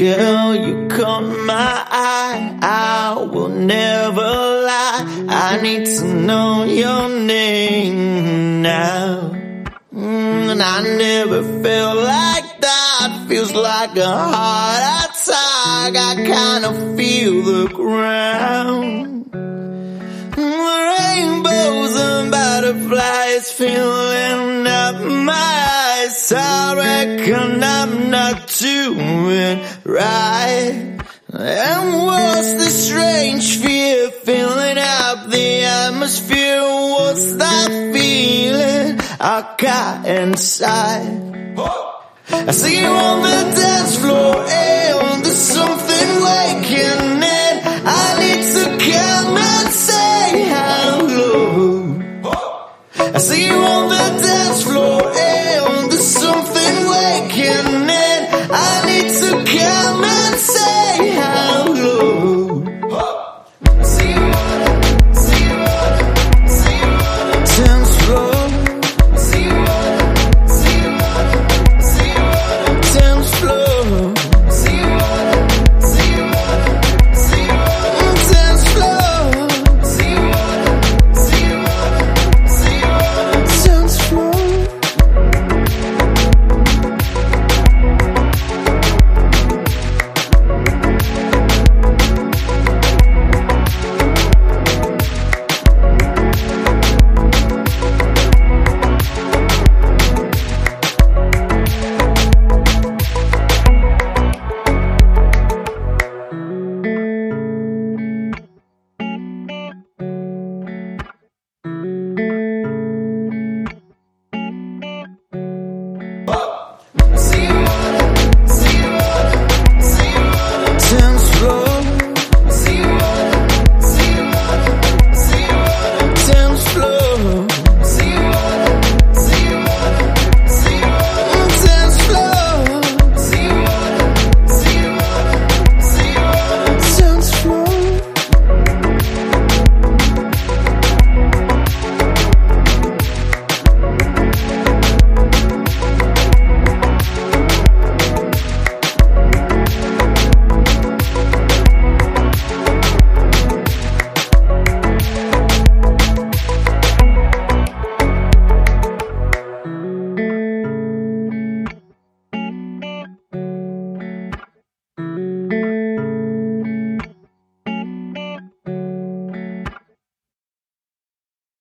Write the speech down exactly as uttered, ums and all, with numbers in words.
Girl, you caught my eye, I will never lie. I need to know your name now. Mm, and I never felt like that. Feels like a heart attack. I kinda feel the ground. Rainbows and butterflies filling up my eyes. I reckon I'm not doing right. And what's the strange fear filling up the atmosphere? What's that feeling I got inside? I see you on the dance floor.